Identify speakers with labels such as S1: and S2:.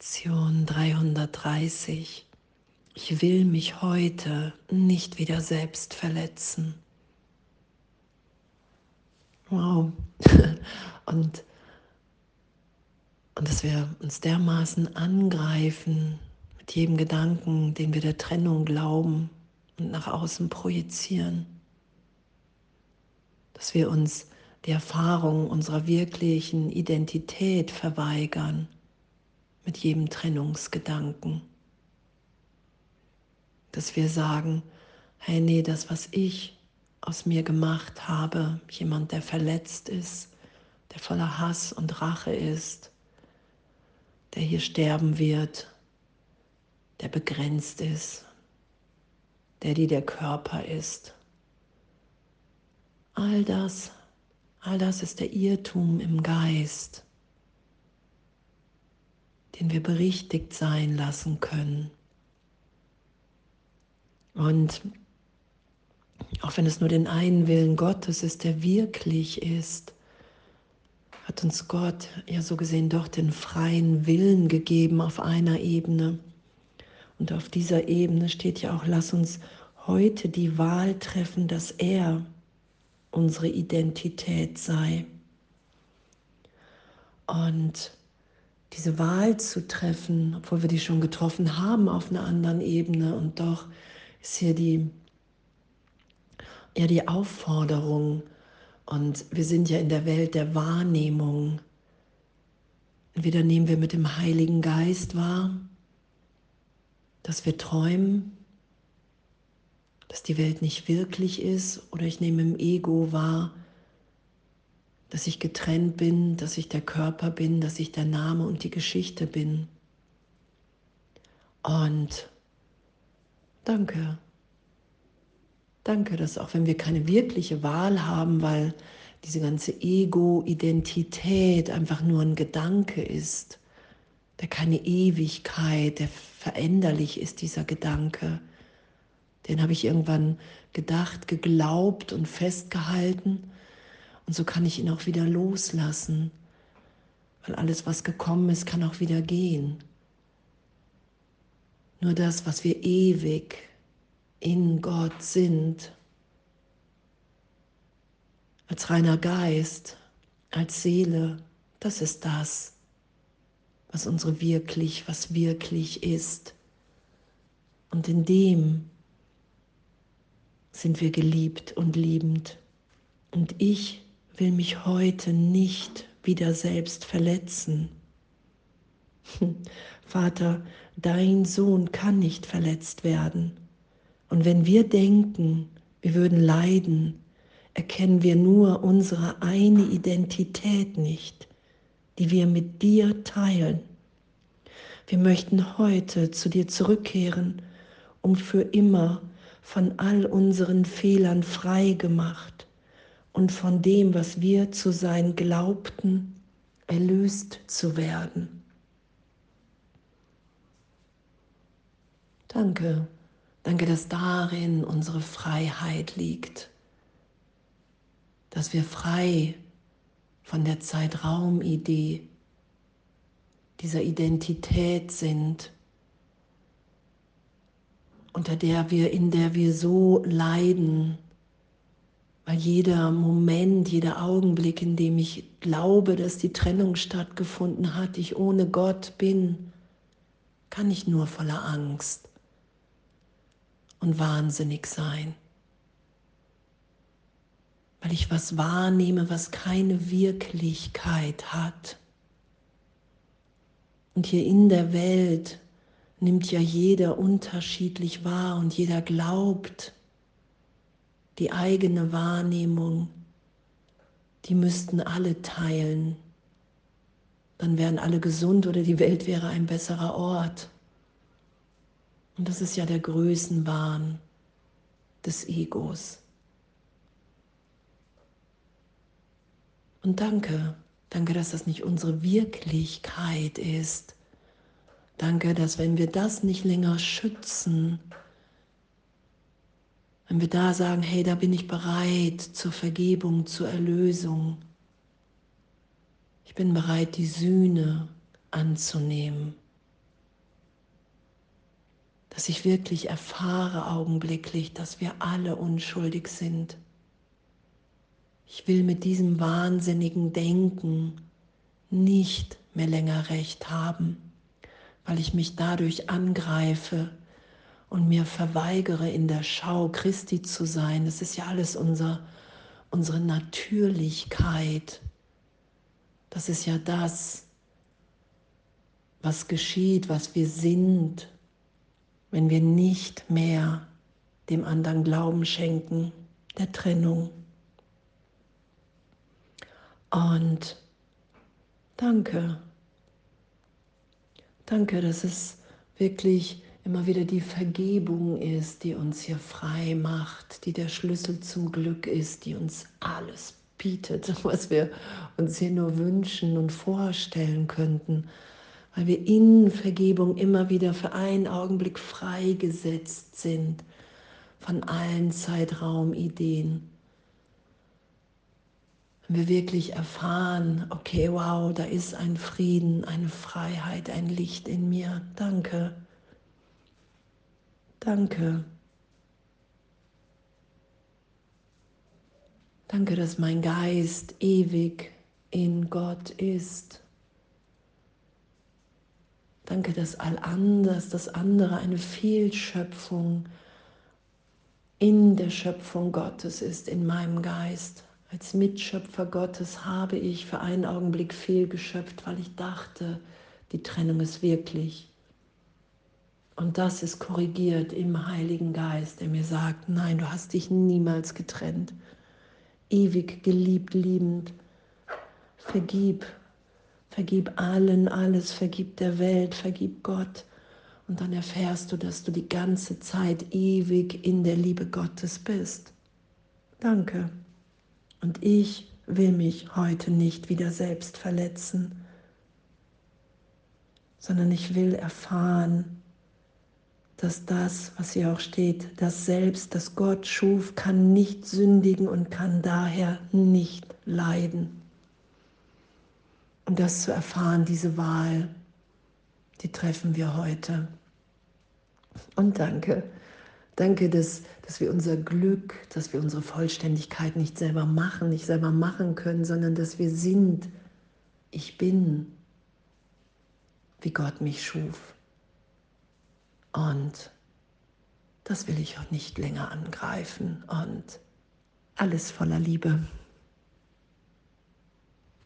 S1: Lektion 330. Ich will mich heute nicht wieder selbst verletzen. Wow. Und, und dass wir uns dermaßen angreifen mit jedem Gedanken, den wir der Trennung glauben und nach außen projizieren. Dass wir uns die Erfahrung unserer wirklichen Identität verweigern mit jedem Trennungsgedanken. Dass wir sagen, hey, nee, das, was ich aus mir gemacht habe, jemand, der verletzt ist, der voller Hass und Rache ist, der hier sterben wird, der begrenzt ist, der Körper ist. All das ist der Irrtum im Geist, den wir berichtigt sein lassen können. Und auch wenn es nur den einen Willen Gottes ist, der wirklich ist, hat uns Gott ja so gesehen doch den freien Willen gegeben auf einer Ebene. Und auf dieser Ebene steht ja auch, lass uns heute die Wahl treffen, dass er unsere Identität sei. Und diese Wahl zu treffen, obwohl wir die schon getroffen haben auf einer anderen Ebene, und doch ist hier die Aufforderung, und wir sind ja in der Welt der Wahrnehmung. Entweder nehmen wir mit dem Heiligen Geist wahr, dass wir träumen, dass die Welt nicht wirklich ist, oder ich nehme im Ego wahr, dass ich getrennt bin, dass ich der Körper bin, dass ich der Name und die Geschichte bin. Und danke, dass auch wenn wir keine wirkliche Wahl haben, weil diese ganze Ego-Identität einfach nur ein Gedanke ist, der keine Ewigkeit, der veränderlich ist, dieser Gedanke. Den habe ich irgendwann gedacht, geglaubt und festgehalten. Und so kann ich ihn auch wieder loslassen, weil alles, was gekommen ist, kann auch wieder gehen. Nur das, was wir ewig in Gott sind, als reiner Geist, als Seele, das ist das, was was wirklich ist. Und in dem sind wir geliebt und liebend. Und ich will mich heute nicht wieder selbst verletzen. Vater, dein Sohn kann nicht verletzt werden. Und wenn wir denken, wir würden leiden, erkennen wir nur unsere eine Identität nicht, die wir mit dir teilen. Wir möchten heute zu dir zurückkehren, um für immer von all unseren Fehlern frei gemacht und von dem, was wir zu sein glaubten, erlöst zu werden. Danke, dass darin unsere Freiheit liegt, dass wir frei von der Zeitraumidee, dieser Identität sind, in der wir so leiden, weil jeder Moment, jeder Augenblick, in dem ich glaube, dass die Trennung stattgefunden hat, ich ohne Gott bin, kann ich nur voller Angst und wahnsinnig sein, weil ich was wahrnehme, was keine Wirklichkeit hat. Und hier in der Welt nimmt ja jeder unterschiedlich wahr und jeder glaubt, die eigene Wahrnehmung, die müssten alle teilen. Dann wären alle gesund oder die Welt wäre ein besserer Ort. Und das ist ja der Größenwahn des Egos. Und danke, dass das nicht unsere Wirklichkeit ist. Danke, dass wenn wir das nicht länger schützen, wenn wir da sagen, hey, da bin ich bereit zur Vergebung, zur Erlösung. Ich bin bereit, die Sühne anzunehmen. dass ich wirklich erfahre augenblicklich, dass wir alle unschuldig sind. Ich will mit diesem wahnsinnigen Denken nicht mehr länger recht haben, weil ich mich dadurch angreife und mir verweigere, in der Schau Christi zu sein. Das ist ja alles unsere Natürlichkeit. Das ist ja das, was geschieht, was wir sind, wenn wir nicht mehr dem anderen Glauben schenken, der Trennung. Und danke, danke, dass es wirklich immer wieder die Vergebung ist, die uns hier frei macht, die der Schlüssel zum Glück ist, die uns alles bietet, was wir uns hier nur wünschen und vorstellen könnten, weil wir in Vergebung immer wieder für einen Augenblick freigesetzt sind von allen Zeitraumideen. Wenn wir wirklich erfahren, okay, wow, da ist ein Frieden, eine Freiheit, ein Licht in mir. Danke, danke. Danke, dass mein Geist ewig in Gott ist. Danke, dass das andere eine Fehlschöpfung in der Schöpfung Gottes ist, in meinem Geist. Als Mitschöpfer Gottes habe ich für einen Augenblick fehlgeschöpft, weil ich dachte, die Trennung ist wirklich. Und das ist korrigiert im Heiligen Geist, der mir sagt, nein, du hast dich niemals getrennt. Ewig geliebt, liebend. Vergib. Vergib allen alles, vergib der Welt, vergib Gott. Und dann erfährst du, dass du die ganze Zeit ewig in der Liebe Gottes bist. Danke. Und ich will mich heute nicht wieder selbst verletzen, sondern ich will erfahren, dass das, was hier auch steht, das Selbst, das Gott schuf, kann nicht sündigen und kann daher nicht leiden. Und das zu erfahren, diese Wahl, die treffen wir heute. Und danke, danke, dass wir unser Glück, dass wir unsere Vollständigkeit nicht selber machen können, sondern dass wir sind. Ich bin, wie Gott mich schuf. Und das will ich auch nicht länger angreifen. Und alles voller Liebe.